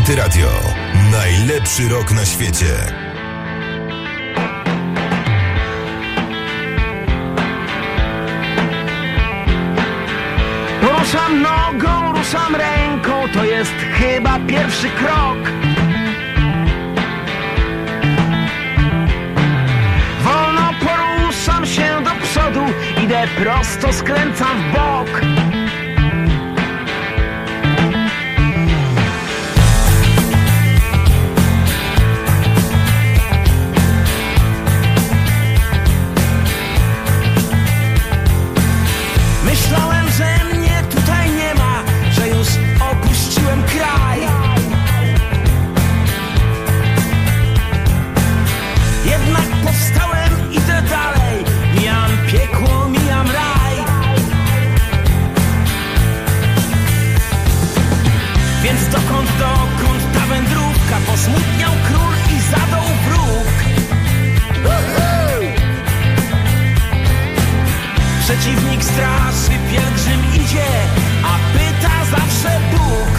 Antyradio. Najlepszy rok na świecie. Ruszam nogą, ruszam ręką, to jest chyba pierwszy krok. Wolno poruszam się do przodu, idę prosto, skręcam w bok. Myślałem, że mnie tutaj nie ma, że już opuściłem kraj. Jednak powstałem, idę dalej, mijam piekło, mijam raj. Więc dokąd ta wędrówka? Posmutniał król i zadał wróg. Przeciwnik straszy, pielgrzym idzie, a pyta zawsze Bóg.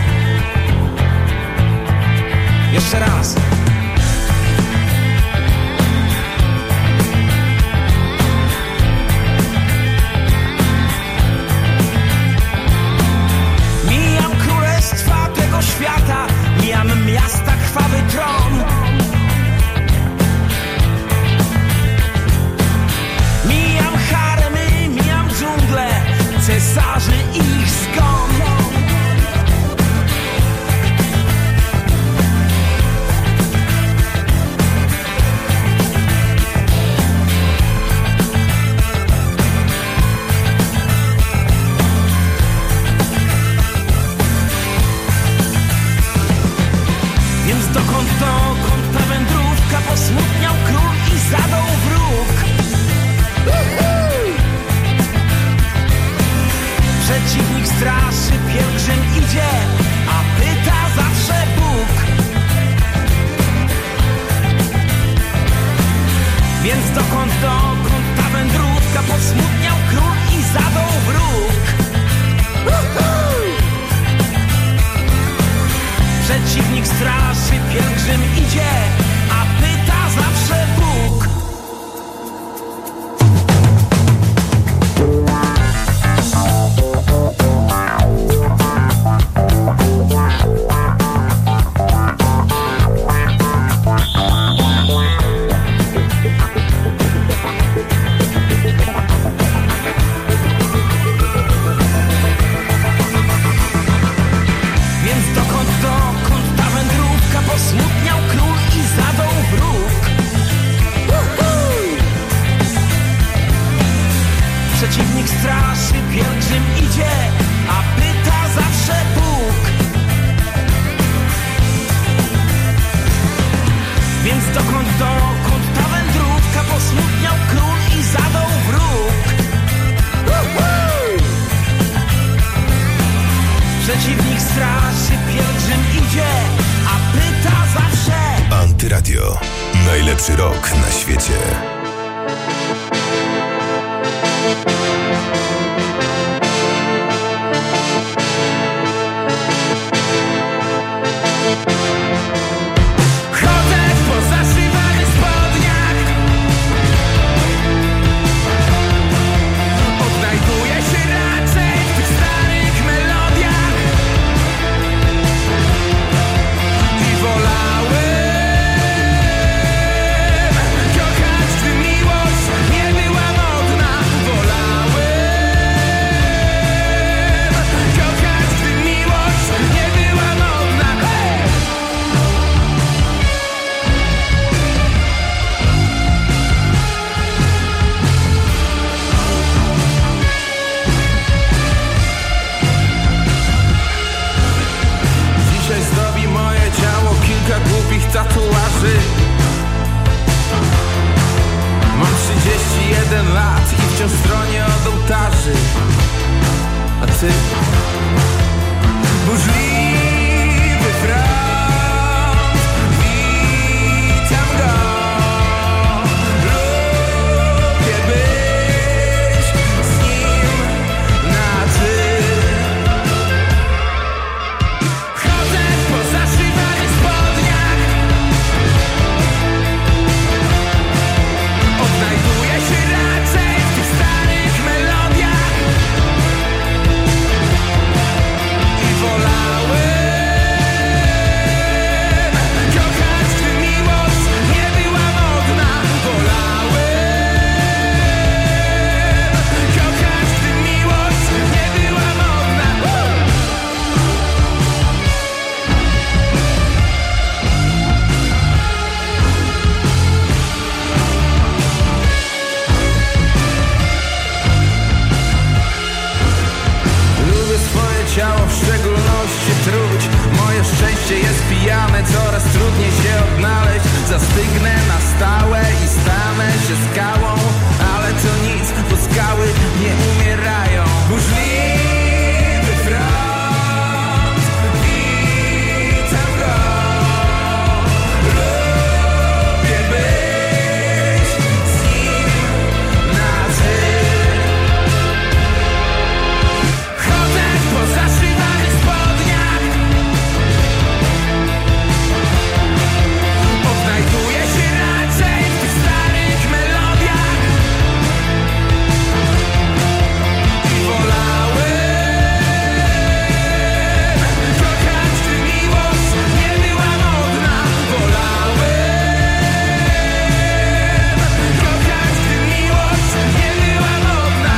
Jeszcze raz. Mijam królestwa tego świata, mijam miasta, krwawy tron. Mijam haremy, mijam dżunglę, cesarzy i ich zgon. Więc dokąd ta wędrówka? Posmutniał król i zadał wróg. Przeciwnik straszy, pielgrzym idzie, a pyta zawsze Bóg. Więc dokąd ta wędrówka? Posmutniał król i zadał wróg. Przeciwnik straszy, pielgrzym idzie, a pyta zawsze Bóg. Więc dokąd ta wędrówka? Posmutniał król i zadał wróg. Przeciwnik straszy, pielgrzym idzie, a pyta zawsze Bóg. Więc dokąd ta wędrówka? Posmutniał król i zadał wróg. Przeciwnik straszy, pielgrzym idzie, a pyta zawsze. Antyradio. Najlepszy rok na świecie. Chodzę po zaszywanych spodniach, odnajduję się raczej w tych starych melodiach i wolałem kochać, gdy miłość nie była modna. Wolałem kochać, gdy miłość nie była modna. Hey! Dzisiaj zdobi moje ciało kilka głupich tatuaży. Mam 31 lat i wciąż stronię od ołtarzy. A ty? Burzliwy front, witam go. Lubię być z nim na ty. Chodzę po zaszywanych truć. Moje szczęście jest pijane, coraz trudniej się odnaleźć. Zastygnę na stałe i stanę się skałą, ale to nic, bo skały nie umierają. Burzliwy front, witam go. Lubię być z nim na ty. Chodzę po zaszywanych spodniach, odnajduję się raczej w tych starych melodiach i wolałem kochać, gdy miłość nie była modna. Wolałem kochać, gdy miłość nie była modna.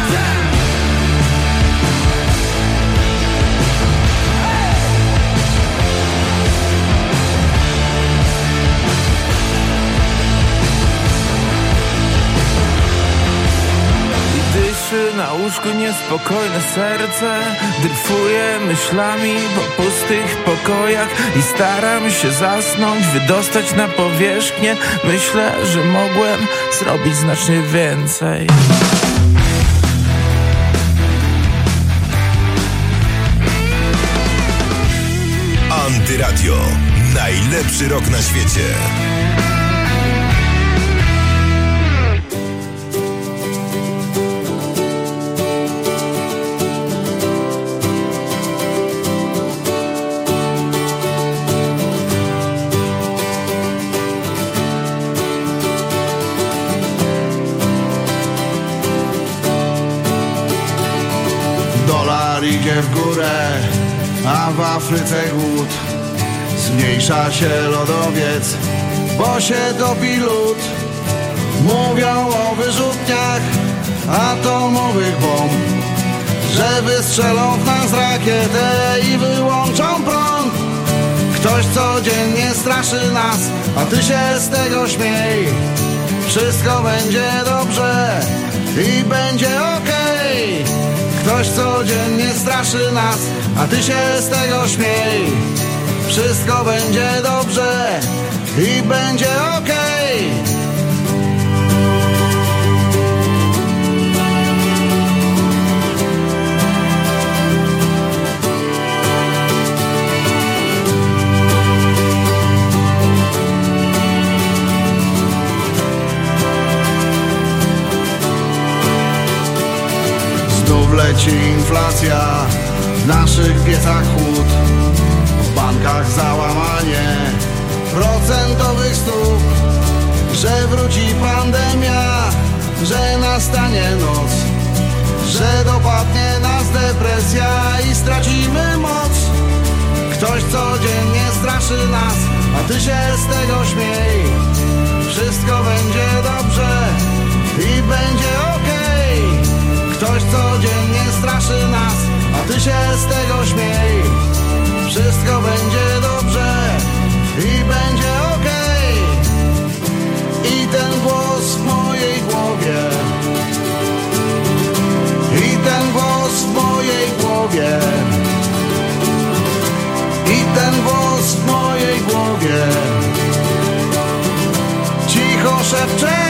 I dyszy na łóżku niespokojne serce, dryfuję myślami po pustych pokojach i staram się zasnąć, wydostać na powierzchnię. Myślę, że mogłem zrobić znacznie więcej. Antyradio. Najlepszy rok na świecie. Dolar idzie w górę, a w Afryce głód. Zmniejsza się lodowiec, bo się topi lód. Mówią o wyrzutniach atomowych bomb, że wystrzelą w nas rakietę i wyłączą prąd. Ktoś codziennie straszy nas, a ty się z tego śmiej. Wszystko będzie dobrze i będzie okej. Ktoś codziennie straszy nas, a ty się z tego śmiej. Wszystko będzie dobrze i będzie okej. Znów leci inflacja, w naszych piecach chłód, w bankach załamanie procentowych stóp, że wróci pandemia, że nastanie noc, że dopadnie nas depresja i stracimy moc. Ktoś codziennie straszy nas, a ty się z tego śmiej. Wszystko będzie dobrze i będzie okej. Ktoś codziennie straszy nas, a ty się z tego śmiej. Wszystko będzie dobrze i będzie okej. I ten głos w mojej głowie, i ten głos w mojej głowie, i ten głos w mojej głowie cicho szepcze.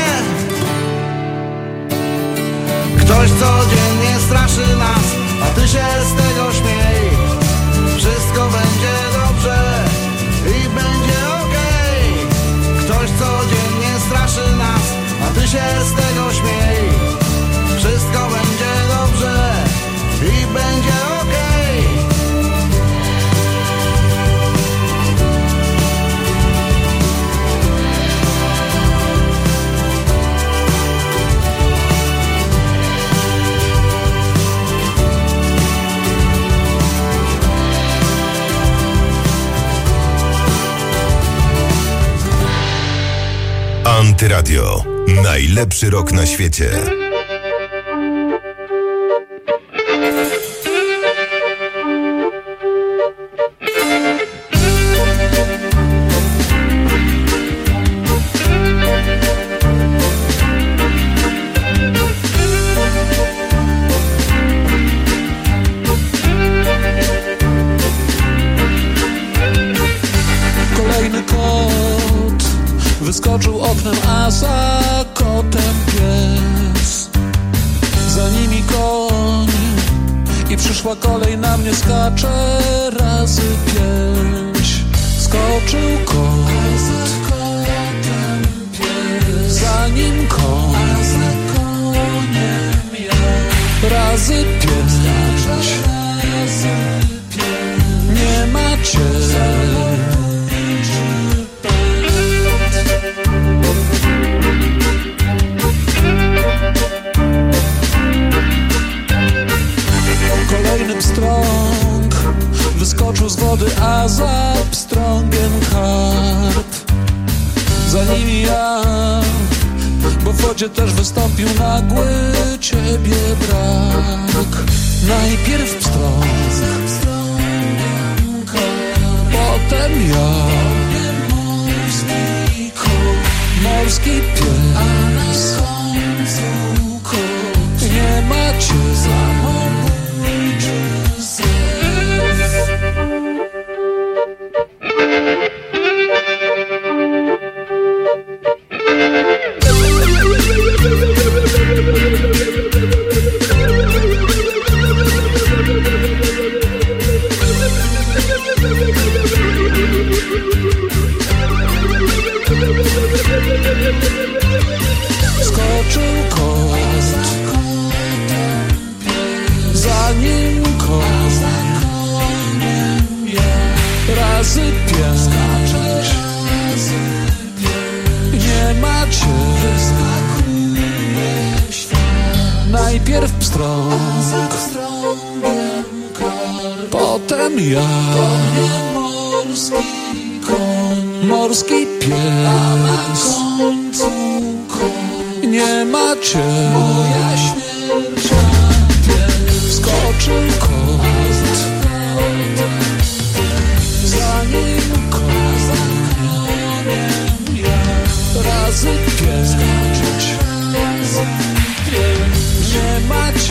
Ktoś codziennie straszy nas, a ty się z tego śmiej. Wszystko będzie dobrze i będzie okej. Ktoś codziennie straszy nas, a ty się z tego śmiej. Wszystko będzie dobrze i będzie okej. Antyradio. Najlepszy rok na świecie. Przyszła kolej na mnie, skacze razy 5. Skoczył kot, za nim koń, razy 5. Nie macie kolejny pstrąg wyskoczył z wody, a za pstrągiem karp. Za nimi ja, bo w wodzie też wystąpił nagły ciebie brak. Najpierw pstrąg, potem ja, morski pies, nie macie samobójczy zew. Skoczył kot, za nim koń, razy 5. Nie macie, najpierw pstrąg, potem ja, morski pies, nie macie, moja śmierć. Skoczył kot, za nim koń, razy 5. Nie macie,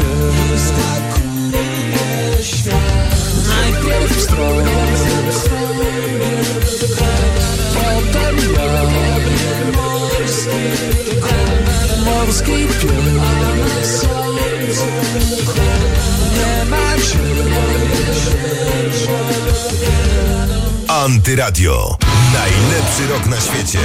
najpierw pstrąg, potem ja, morski pies, nie macie. Antyradio. Najlepszy rok na świecie.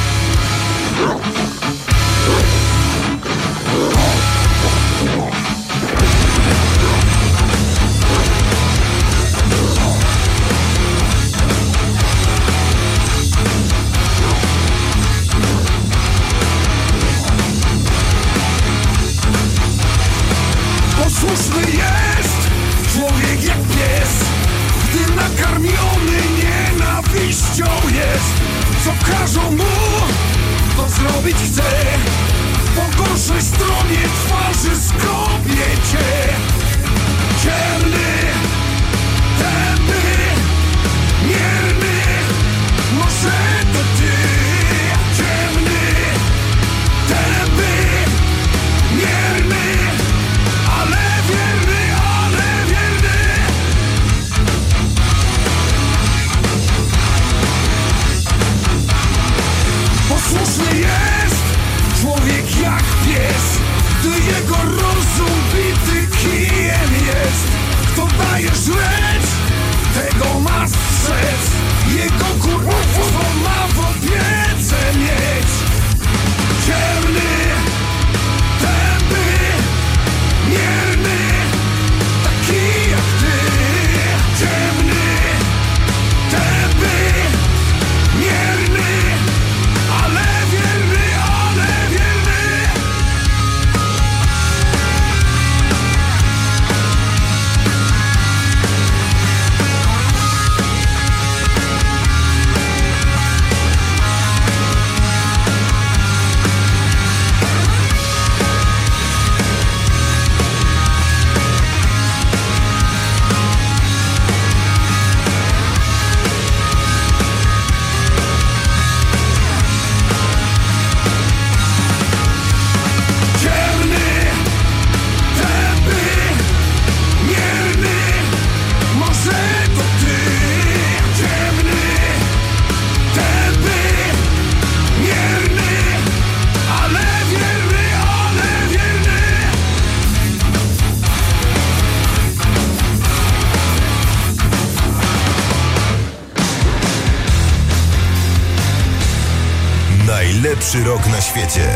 Posłuszny jest człowiek jak pies, gdy nakarmiony nienawiścią jest. Co każą mu, to zrobić chce. Po gorszej stronie twarzy skrobię cię. Ciemny, tępy, mierny, może to ty. Ciemny, tępy, mierny, ale wierny, ale wierny. Posłuszny jest człowiek jak pies, gdy jego rozum bity kijem jest. Kto daje żreć, tego ma strzec. Jego górnictwo ma w opiece mieć. Ciemny, tępy, mierny, taki jak ty. Ciemny, tępy, mierny, ale wierny, ale wierny. Najlepszy rok na świecie.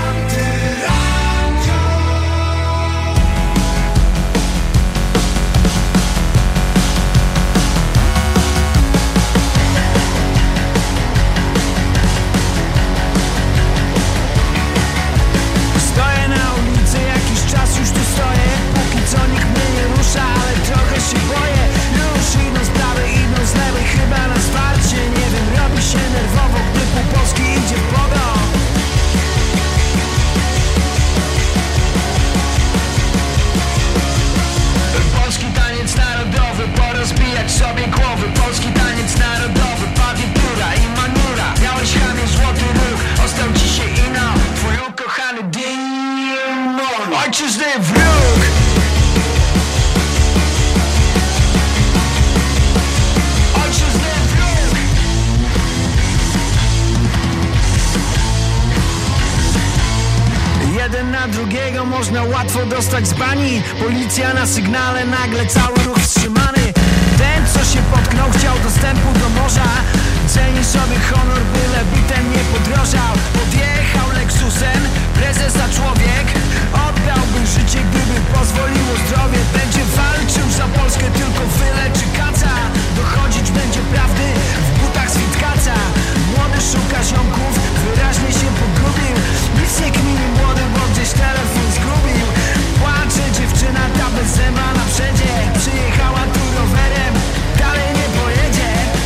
Stoję na ulicy, jakiś czas już tu stoję. Póki co nikt mnie nie rusza, ale trochę się boję. Już idą z prawej, idą z lewej, chyba na zwarcie. Nie wiem, robi się nerwowo, gdy pół Polski idzie w pogoń. Polski taniec narodowy, porozbijać sobie głowy. Polski taniec narodowy, partitura i manura. Miałeś chamie złoty ruch, ostał ci się ino. Twój ukochany demon, ojczyzny wróg. Ojczyzny wróg. Jeden na drugiego można łatwo dostać z bani. Policja na sygnale, nagle cały ruch wstrzymany. Ten, co się potknął, chciał dostępu do morza. Ceni sobie honor, byle bitem nie podrożał. Podjechał Lexusem, prezes za człowiek. Oddałby życie, gdyby pozwoliło zdrowie. Będzie walczył za Polskę, tylko wyleczy kaca. Dochodzić będzie prawdy w butach z Witkaca. Młody szuka ziomków, wyraźnie się pogubił. Nic nie kmini młody, bo gdzieś telefon zgubił. Płacze dziewczyna, ta bez zęba na przedzie. Przyjechała tu rowerem, dalej nie pojedzie.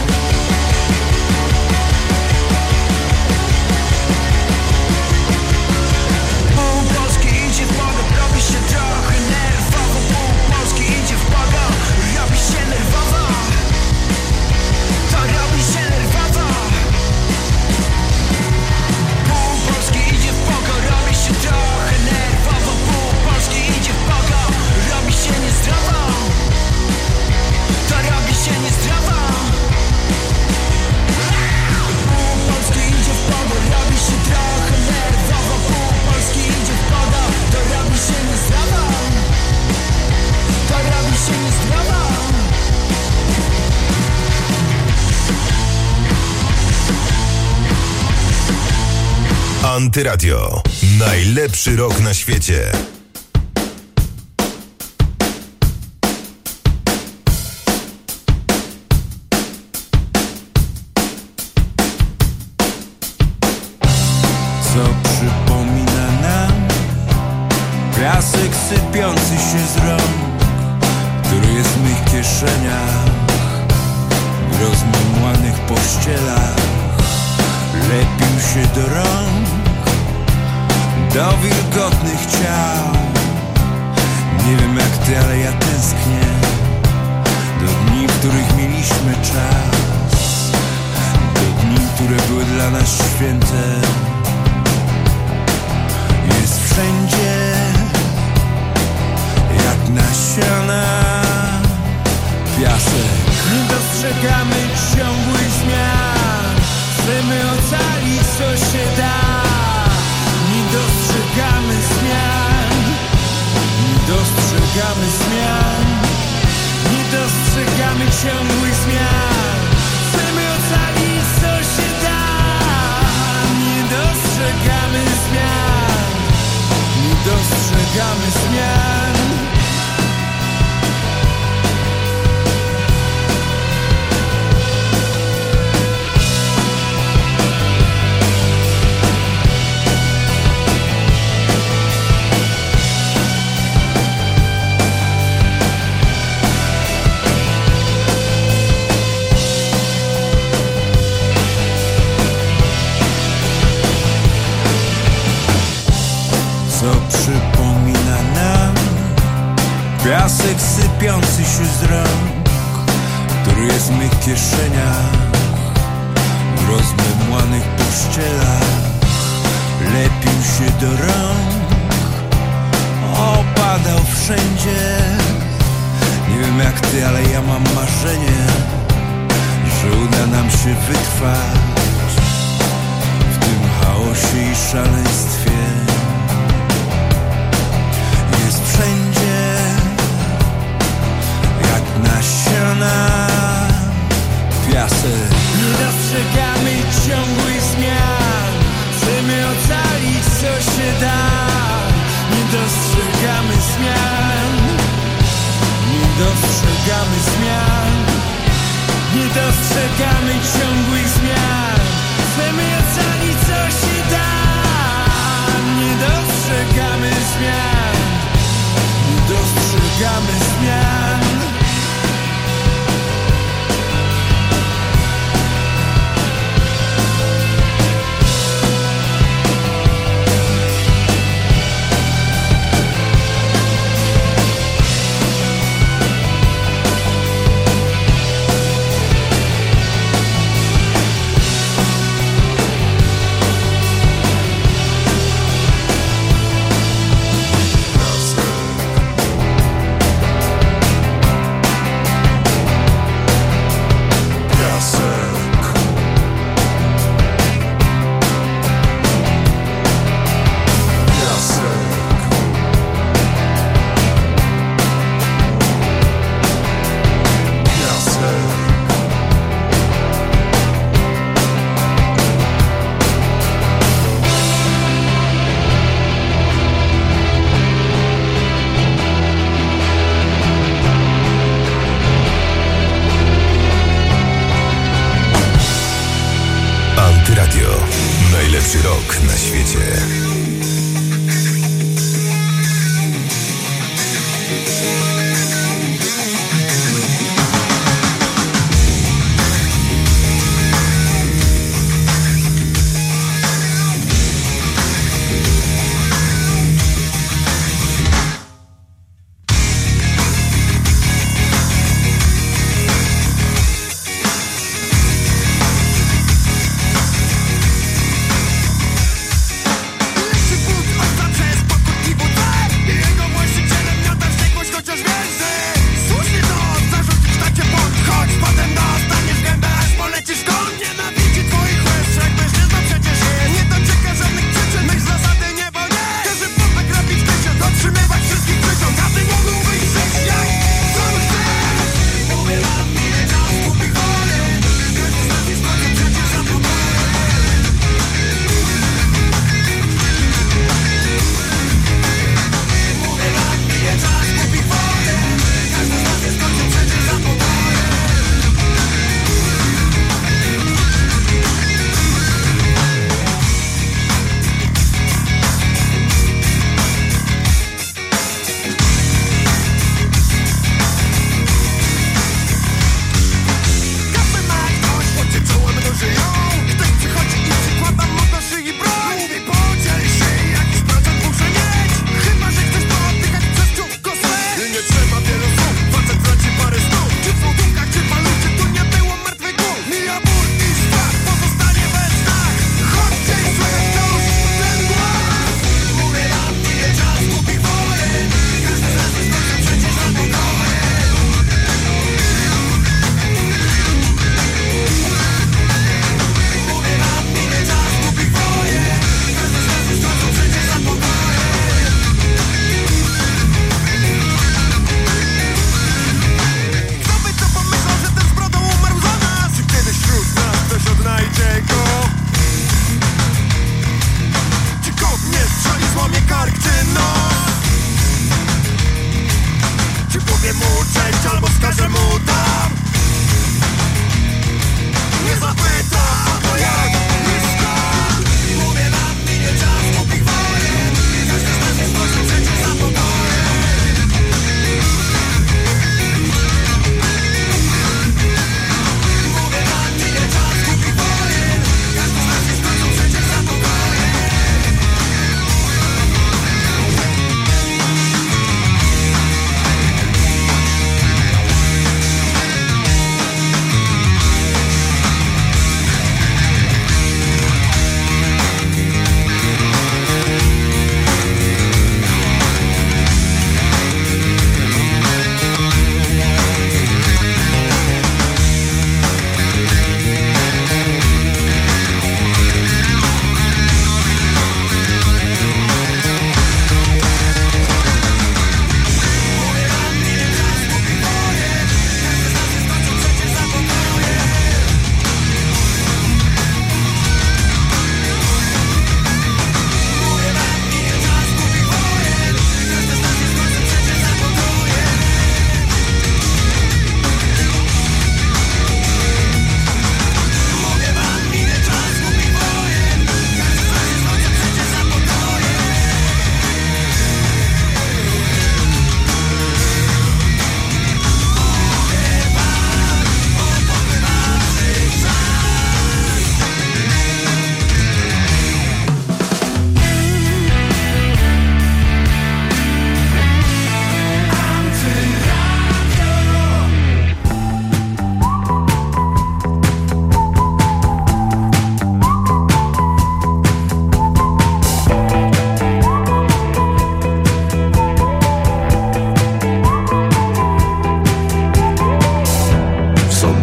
Pół Polski idzie w pogoń, robi się trochę nerwowo. Pół Polski idzie w pogoń, robi się nerwowo. To robi się nerwowo. Pół Polski idzie w pogoń, robi się trochę nerwowo. Pół Polski idzie w pogoń, robi się niezdrowo. To robi się niezdrowo. Pół Polski idzie w pogoń, robi się trochę nerwowo. Pół Polski idzie w pogoń, to robi się niezdrowo. To robi się niezdrowo. Antyradio. Najlepszy rok na świecie. Co przypomina nam piasek sypiący się z rąk, który jest w mych kieszeniach, w rozmemłanych pościelach. Lepił się do rąk, do wilgotnych ciał. Nie wiem jak ty, ale ja tęsknię do dni, w których mieliśmy czas, do dni, które były dla nas święte. Jest wszędzie jak nasiona piasek. Dostrzegamy ciągłych zmian, chcemy ocalić co się da. Nie dostrzegamy zmian, nie dostrzegamy zmian, nie dostrzegamy ciągłych zmian. Chcemy ocalić co się da. Nie dostrzegamy zmian, nie dostrzegamy zmian. Co przypomina nam piasek sypiący się z rąk, który jest w mych kieszeniach, w rozmemłanych pościelach. Lepił się do rąk, opadał wszędzie. Nie wiem jak ty, ale ja mam marzenie, że uda nam się wytrwać w tym chaosie i szaleństwie. Jest wszędzie jak nasiona piasek. Nie dostrzegamy ciągłych zmian, chcemy co się da. Nie dostrzegamy zmian. Nie dostrzegamy zmian. Nie dostrzegamy ciągłych zmian. Chcemy ocalić co się da. Nie dostrzegamy zmian. Nie dostrzegamy zmian. Najlepszy rok na świecie. La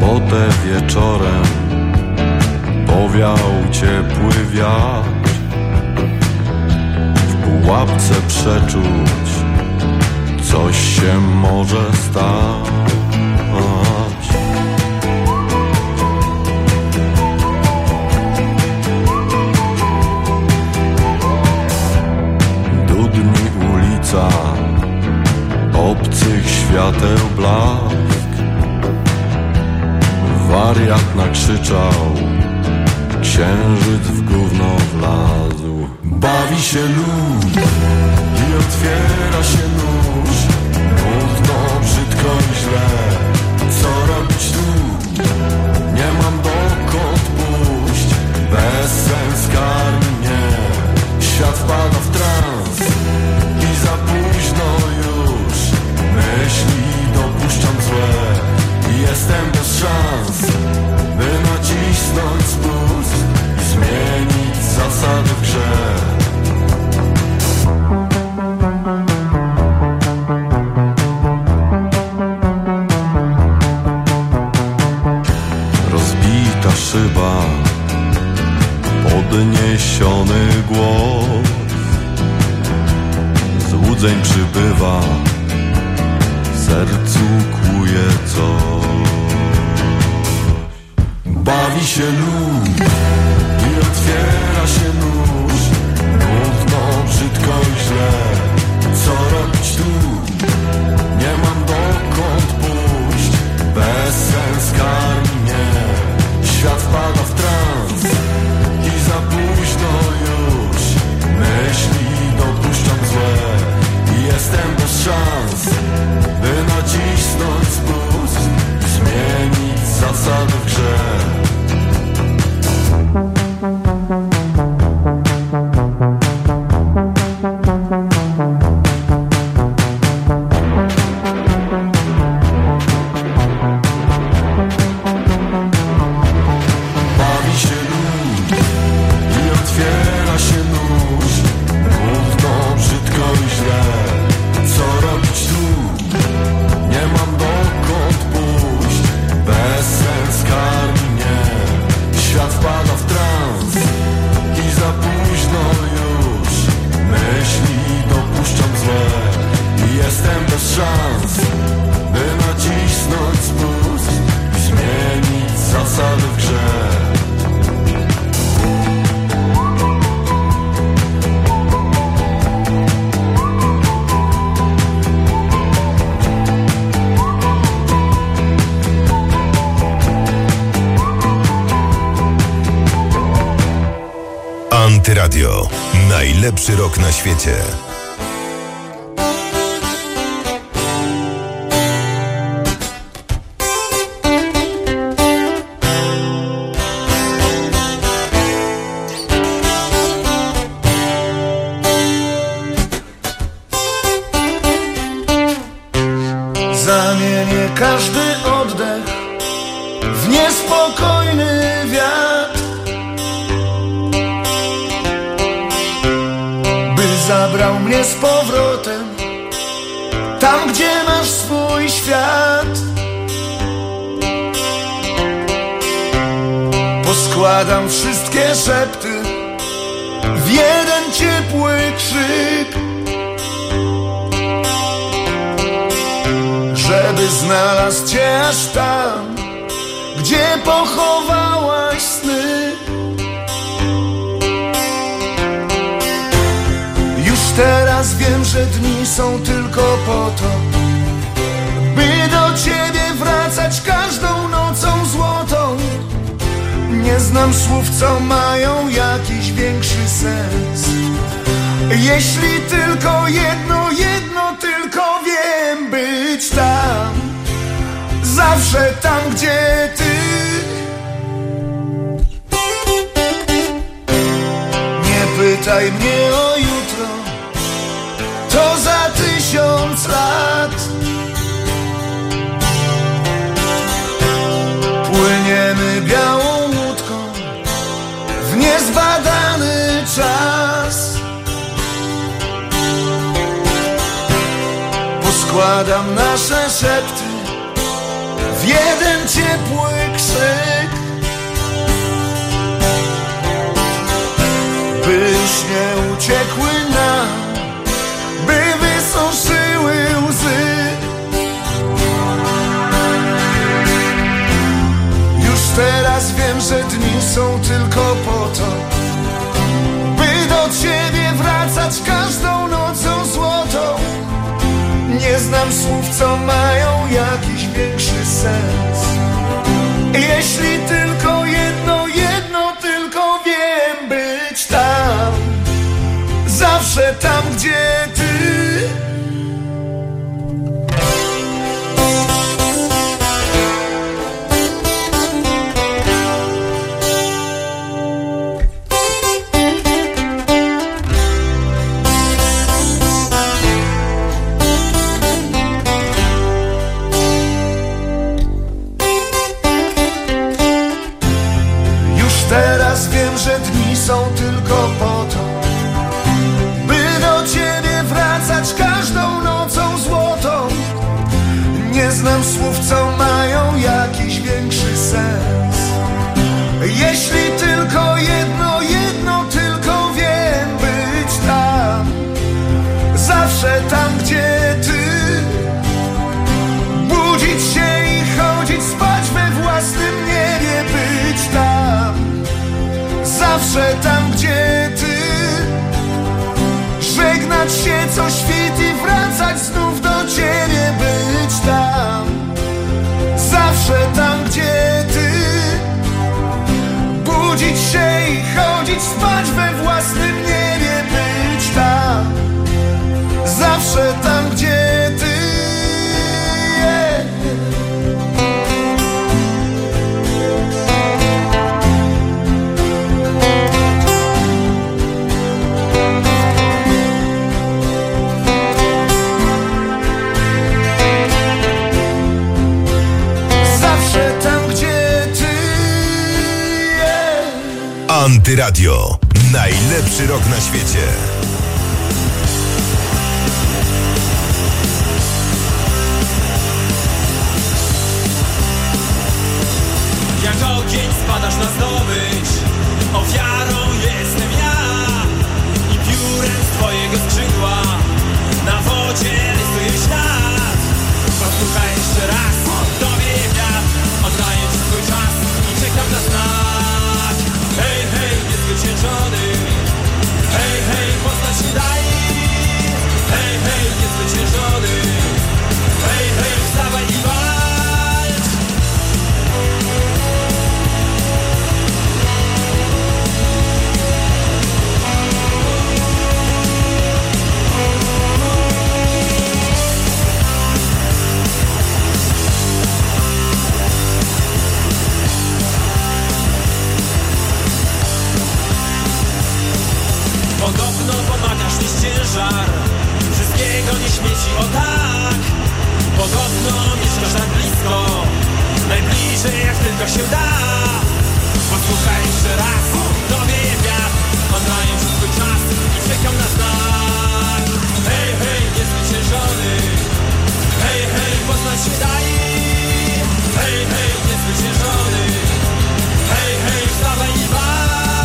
sobotę wieczorem powiał ciepły wiatr. W pułapce przeczuć coś się może stać. Dudni ulica obcych świateł blask. Wariat nakrzyczał, księżyc w gówno wlazł. Bawi się lud i otwiera się nóż. Nudno, brzydko i źle, co robić tu? Nie mam dokąd pójść, bez sens karmi mnie. Świat wpada w trans i za późno już. Myśli dopuszczam złe i jestem bez szans, by nacisnąć spust i zmienić zasady w grze. Rozbita szyba, podniesiony głos. Złudzeń przybywa, w sercu kłuje coś. Bawi się lud i otwiera się nóż. Nudno, brzydko i źle, co robić tu? Nie mam dokąd pójść, bez sens karmi mnie. Świat wpada w trans i za późno już. Myśli dopuszczam złe i jestem bez szans, by nacisnąć spust i zmienić zasady w grze. Bawi się lud i otwiera się nóż. Nudno, brzydko i źle, co robić tu? Nie mam dokąd pójść, bez sens karmi mnie. Świat wpada w trans i za późno już. Myśli dopuszczam złe i jestem bez szans, by nacisnąć spust i zmienić zasady w grze. Antyradio. Najlepszy rok na świecie. Zamienię każdy oddech w niespokojny wiatr, by zabrał mnie z powrotem tam, gdzie masz swój świat. Poskładam wszystkie szepty w jeden ciepły krzyk, żeby znalazł cię aż tam, gdzie pochowałaś sny. Już teraz wiem, że dni są tylko po to, by do ciebie wracać każdą nocą złotą. Nie znam słów, co mają jakiś większy sens. Jeśli tylko jedno tylko wiem, być tam, zawsze tam, gdzie ty. Nie pytaj mnie o jutro, to za 1000 lat. Płyniemy białą łódką w niezbadany czas. Poskładam nasze szepty w jeden ten ciepły krzyk, by już nie uciekły nam, by wysuszyły łzy. Już teraz wiem, że dni są tylko po to, by do ciebie wracać każdą nocą złotą. Nie znam słów, co mają jakiś większy sens. Jeśli tylko jedno tylko wiem, być tam, zawsze tam, gdzie ty. Teraz wiem, że dni są tylko po to, by do ciebie wracać każdą nocą złotą. Nie znam słów, co mają jakiś większy sens. Jeśli tylko jedno tylko wiem, być tam, zawsze tam, gdzie ty. Budzić się i chodzić spać we własnym niebie, być tam, zawsze tam, gdzie ty. Żegnać się co świt i wracać znów do ciebie, być tam, zawsze tam, gdzie ty. Budzić się i chodzić spać we własnym niebie, być tam, zawsze tam, gdzie ty. Antyradio. Najlepszy rok na świecie. Jak ogień spadasz na zdobycz, ofiarą jestem ja. I piórem z twojego skrzydła na wodzie rysuję ślad. Posłuchaj jeszcze raz, tobie wiatr, oddaję ci swój czas i czekam na znak. Hej, hej, niezwyciężony. Hej, hej, poznać się daj. Hej, hej, niezwyciężony. Hej, hej, wstawaj i walcz. Podobno pomagasz mi ciężar, wszystkiego nie śmieci o tak. Podobno mieszkasz tak blisko, najbliżej jak tylko się da. Posłuchaj jeszcze raz, tobie wiatr, oddaję ci swój czas i czekam na znak. Hej, hej, niezwyciężony. Hej, hej, poznać się daj. Hej, hej, niezwyciężony. Hej, hej, wstawaj i walcz.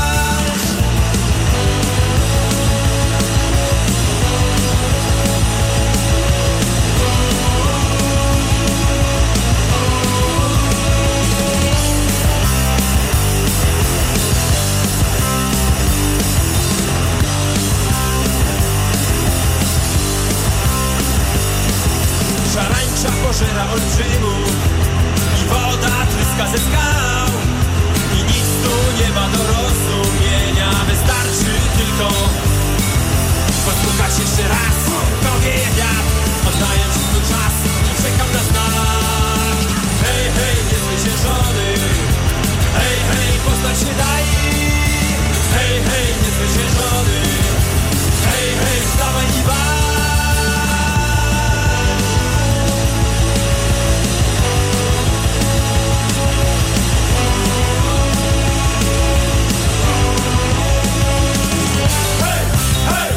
Szarańcza pożera olbrzymów i woda tryska ze skał. I nic tu nie ma do rozumienia, wystarczy tylko posłuchać jeszcze raz. Tobie wiatr, oddaję ci swój czas i czekam na znak. Hej, hej, niezwyciężony. Hej, hej, poznać się daj. Hej, hej, niezwyciężony. Hej, hej, wstawaj i walcz.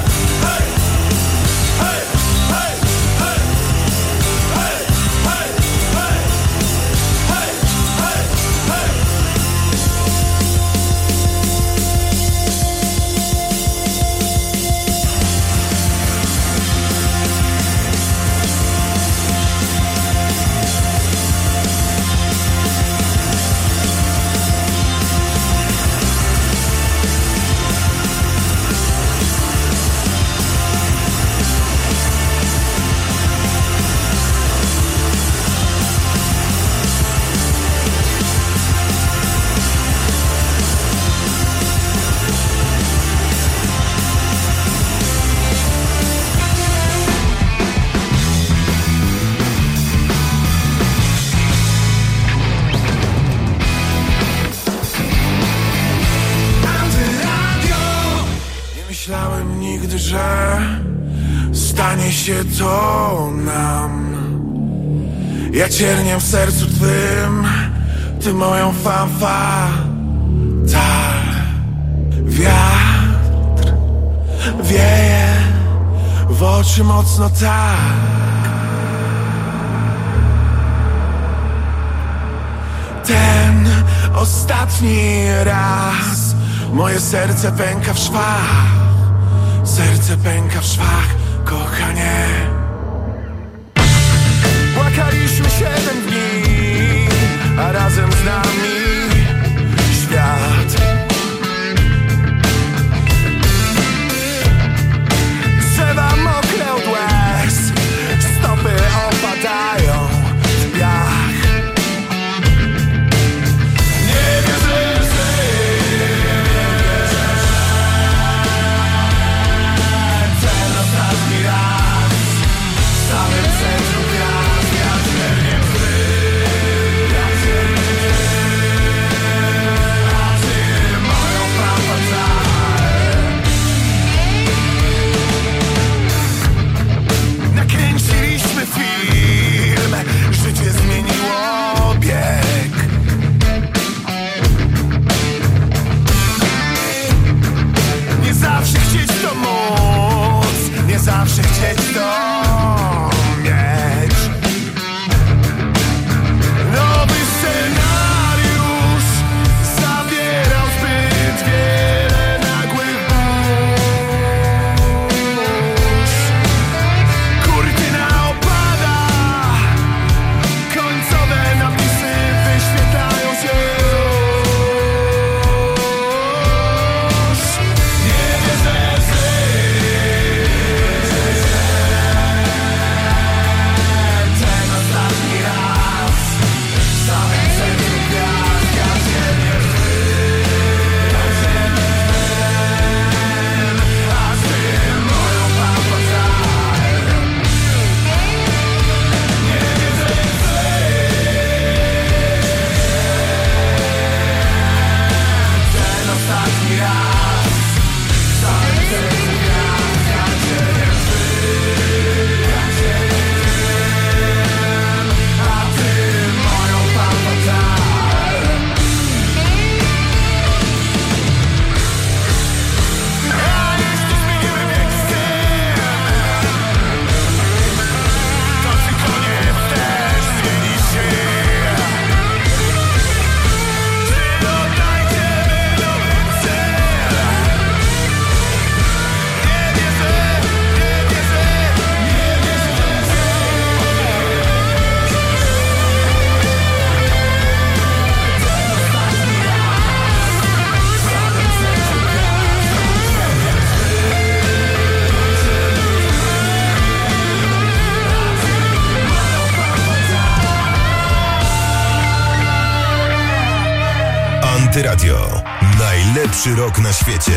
Hey! stanie się to nam. Ja ciernię w sercu twym, ty moją fanfarę. Wiatr wieje w oczy mocno tak. Ten ostatni raz moje serce pęka w szwach. Serce pęka w szwach, kochanie. Płakaliśmy 7 dni, a razem z nami świat. Drzewa mokre od łez, stopy opadają w piach. Nie wierzę, ten ostatni raz w samym centrum gwiazd. Ja cierpię a ty moją fanfarę. Nakręciliśmy film, życie zmieniło bieg. Nie zawsze chcieć to móc, nie zawsze chcieć to mieć. Nowy scenariusz zawierał zbyt wiele nagłych burz. Kurtyna opada, końcowe napisy wyświetlają się już. Nie wierzę, ten ostatni raz w samym centrum gwiazd. Ja ciebie a ty moją fanfarę. Nie wierzę, ten ostatni raz w samym centrum gwiazd. Ja ciebie a ty moją fanfarę. A jeśli zmienimy bieg scen, to ty koniec też zmieni się. Czy odnajdziemy nowy cel? Nie wierzę, nie wierzę, nie wierzę. Ten ostatni raz w samym centrum Antyradio. Najlepszy rok na świecie.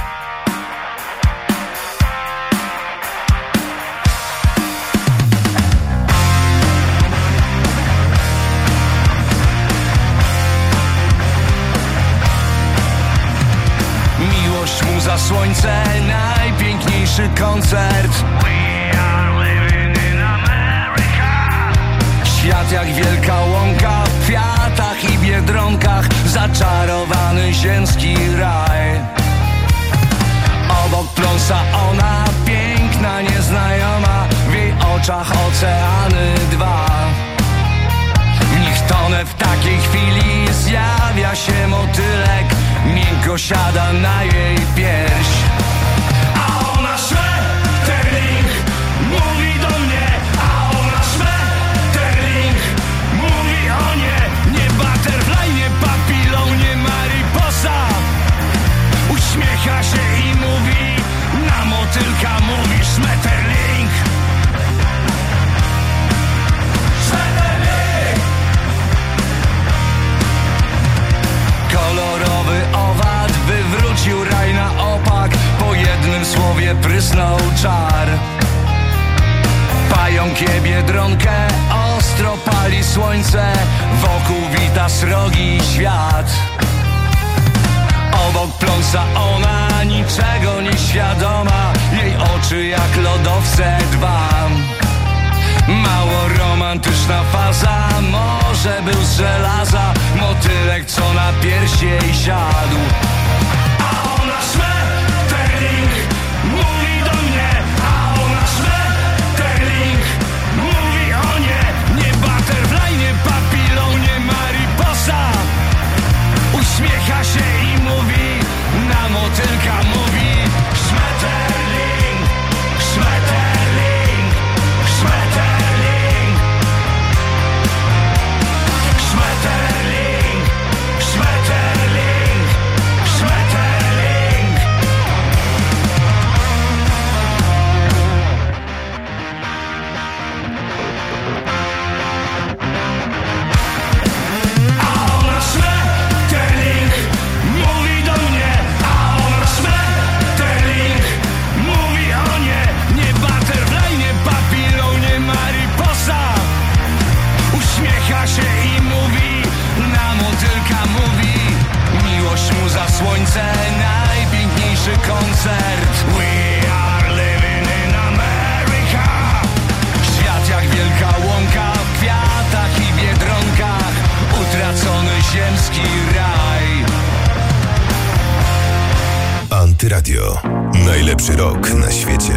Miłość mu za słońce, najpiękniejszy koncert. Świat jak wielka łąka w kwiatach i biedronkach, zaczarowany ziemski raj. Obok pląsa ona, piękna, nieznajoma, w jej oczach oceany dwa. W nich tonę w takiej chwili, zjawia się motylek, miękko siada na jej pierś. A ona Schmetterling mówi do mnie, a ona Schmetterling mówi o nie. Nie butterfly, nie papillon, nie mariposa. Uśmiecha się i mówi, na motylka mówi Schmetterling. Schmetterling. Kolorowy owad wywrócił raj na opak, po jednym słowie prysnął czar. Pająk je biedronkę, ostro pali słońce, wokół wita srogi świat. Obok pląsa ona, niczego nieświadoma, jej oczy jak lodowce dwa. Mało romantyczna faza, może był z żelaza, motylek co na piersi jej siadł. A ona Schmetterling mówi do mnie, a ona Schmetterling mówi o nie. Nie butterfly, nie papillon, nie mariposa. Uśmiecha się i mówi, na motylka mówi Schmetterling, Schmetterling, Schmetterling, Schmetterling, Schmetterling, Schmetterling. A ona Schmetterling mówi do mnie, a ona Schmetterling mówi o nie. Nie butterfly, nie papillon, nie mariposa. Uśmiecha się i mówi, na motylka mówi. Miłość mu za słońce, najpiękniejszy koncert. We are living in America. Świat jak wielka łąka, w kwiatach i biedronkach. Utracony ziemski raj. Antyradio. Najlepszy rok na świecie.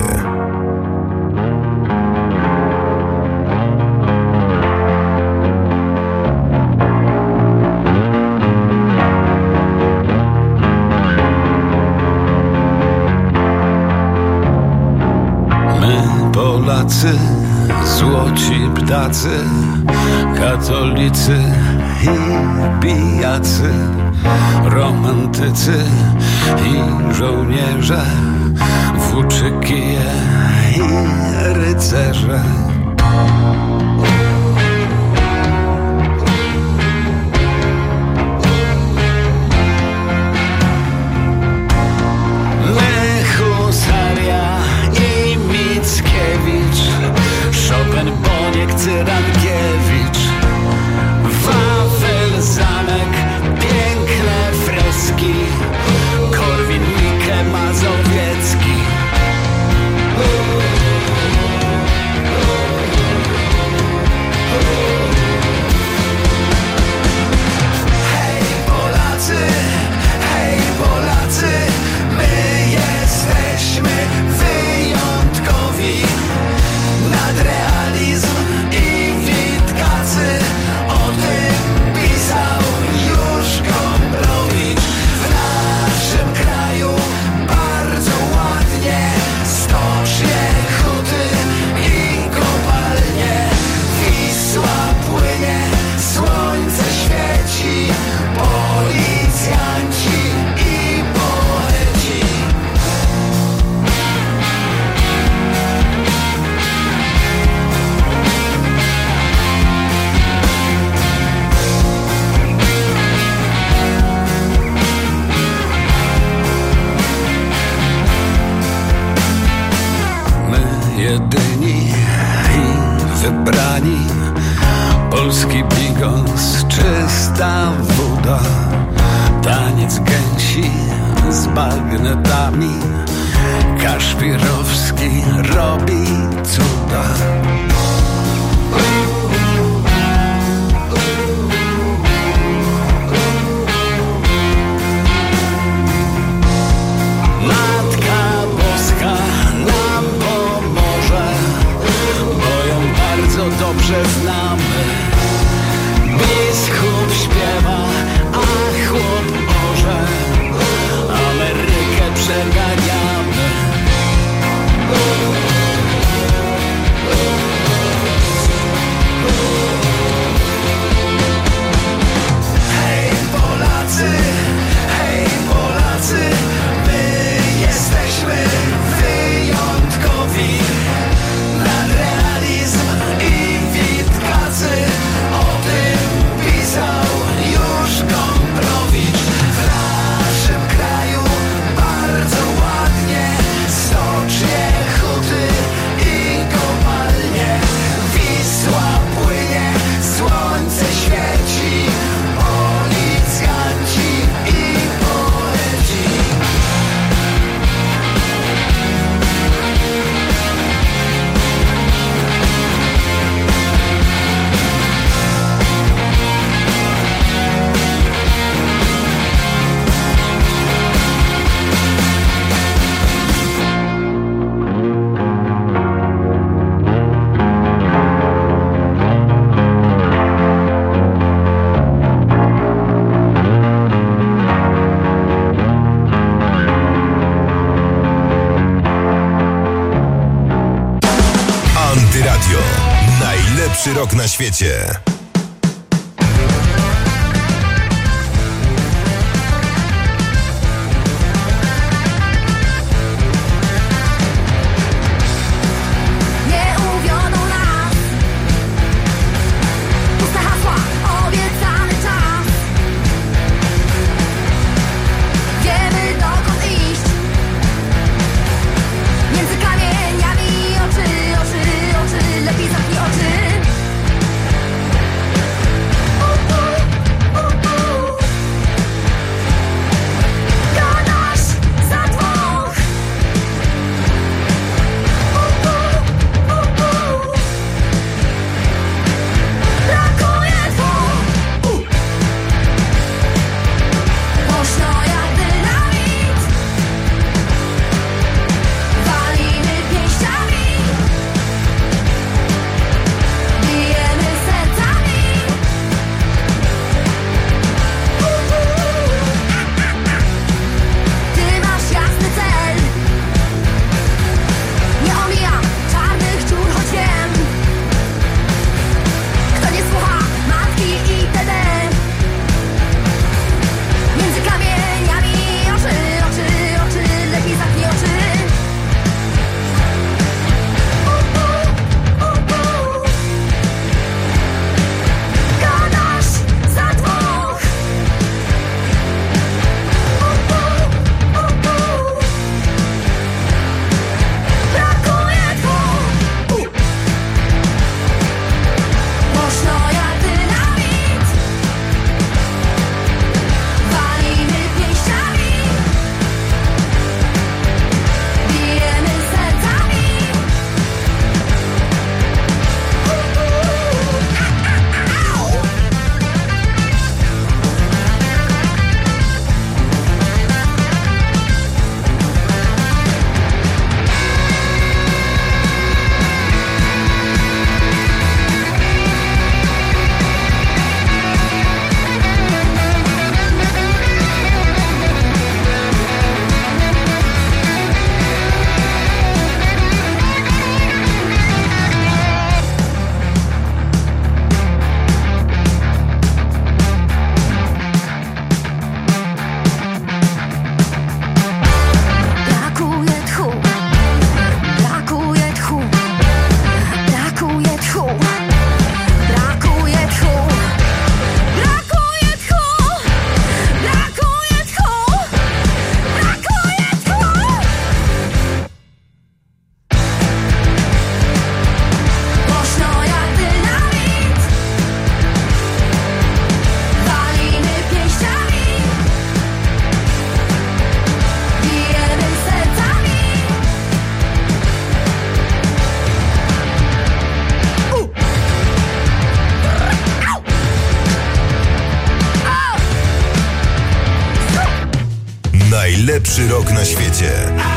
My Polacy, złoci ptacy, katolicy i pijacy, romantycy i żołnierze, włóczykije i rycerze. My Husaria i Mickiewicz, Chopin, Boniek, Cyrankiewicz, Wawel, zamek, piękne freski, Korwin-Mikke, Mazowiecki. Hej Polacy, my jesteśmy wyjątkowi. Nadrealizm i Witkacy, o tym pisał już Gombrowicz. W naszym kraju bardzo ładnie, stocznie, huty i kopalnie. Wisła płynie, słońce świeci, policjanci i poeci. My jedyni i wybrani, polski bigos, czysta woda, taniec gęsi z bagnetami, Kaszpirowski robi cuda. Matka Boska nam pomoże, bo ją bardzo dobrze znamy. Biskup śpiewa, a chłop orze, Amerykę przeganiamy. Najlepszy rok na świecie. Lepiej zamknij oczy. Najlepszy rok na świecie.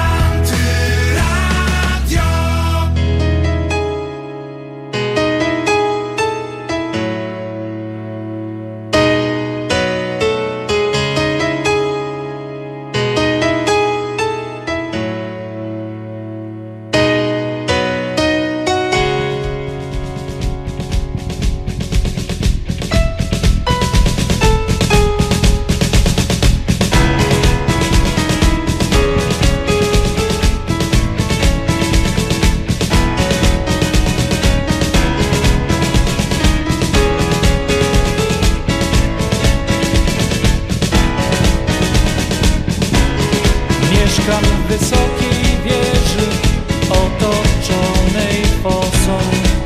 Mieszkam w wysokiej wieży otoczonej fosą.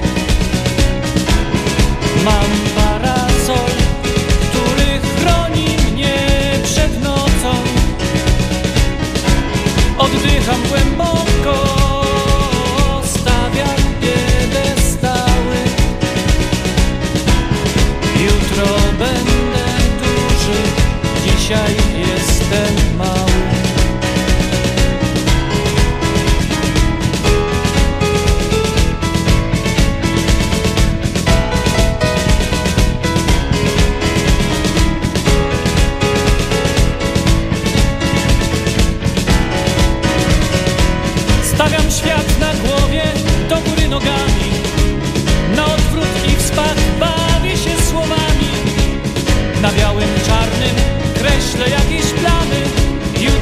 Mam parasol, który chroni mnie przed nocą. Oddycham głęboko, stawiam piedestały. Jutro będę duży, dzisiaj jestem mały.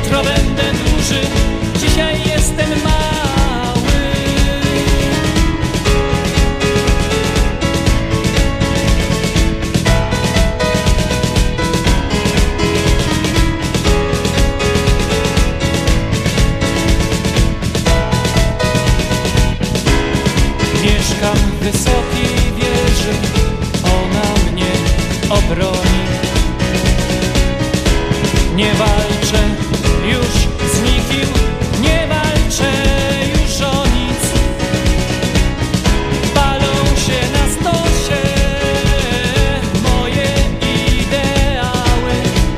jutro będę duży, dzisiaj jestem mały. Mieszkam w wysokiej wieży, ona mnie obroni. Nie walczę już z nikim, nie walczę już o nic. Palą się na stosie moje ideały.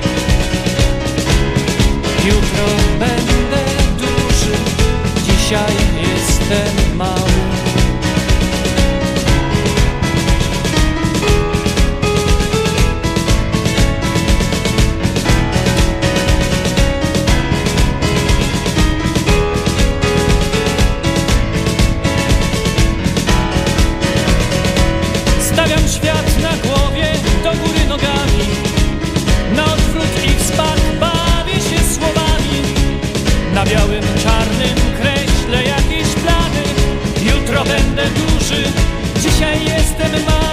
Jutro będę duży, dzisiaj jestem mały. Stawiam świat na głowie, do góry nogami, na odwrót i w spadk bawię się słowami. Na białym, czarnym kreślę jakieś plany. Jutro będę duży, dzisiaj jestem mały.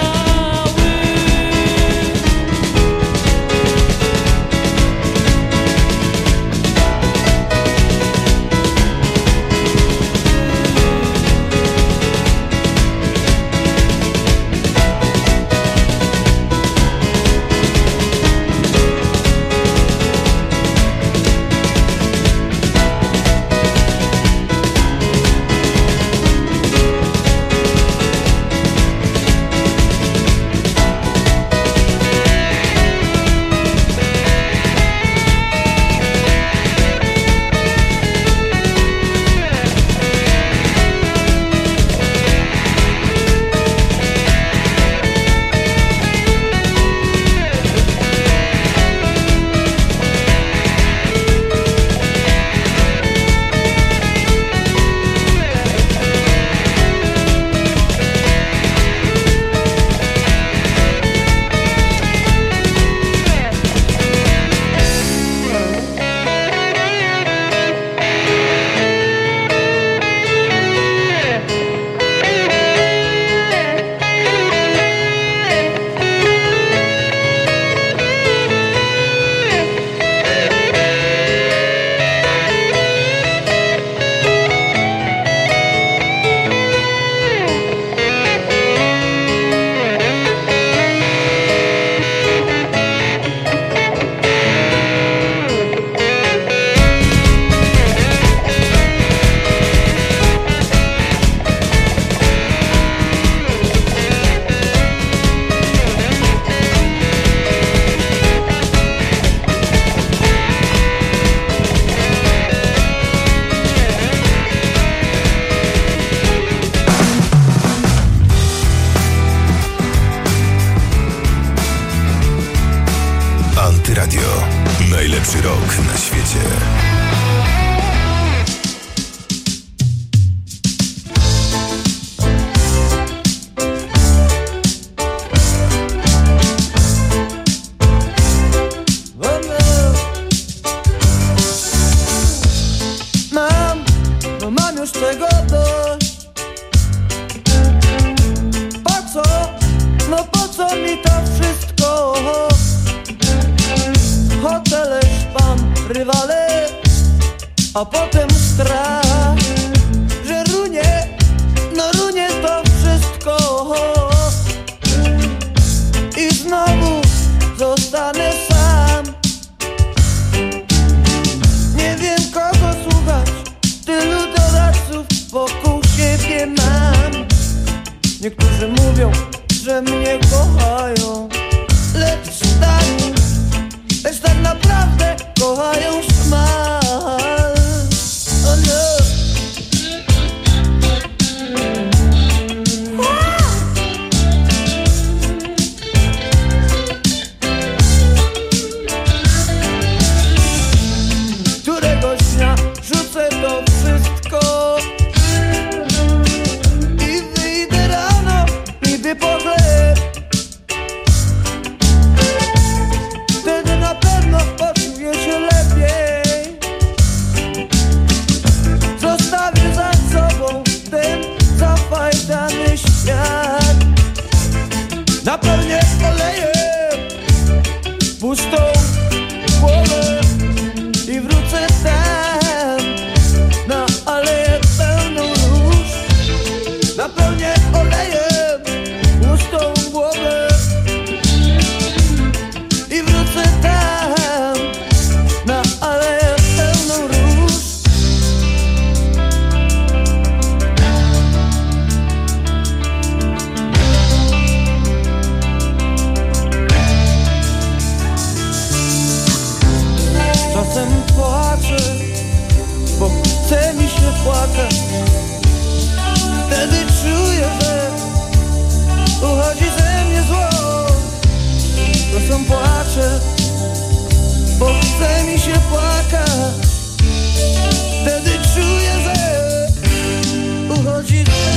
Najlepszy rok na świecie. Mam już tego dość. Po co? No po co mi to wszystko? Hotele, szpan, rywale, a potem strach, że runie, no runie to wszystko. I znowu zostanę sam. Nie wiem kogo słuchać, tylu doradców wokół siebie mam. Niektórzy mówią, że mnie kochają, lecz tak naprawdę kochają szmal. pustą głowę i wrócę tam na aleję pełną róż. Napełnię olejem pustą głowę i wrócę tam na aleję pełną róż. Czasem płaczę, bo chce mi się płakać. Wtedy czuję, że uchodzi ze mnie zło. Czasem płaczę, bo chce mi się płakać. Wtedy czuję, że uchodzi ze mnie zło.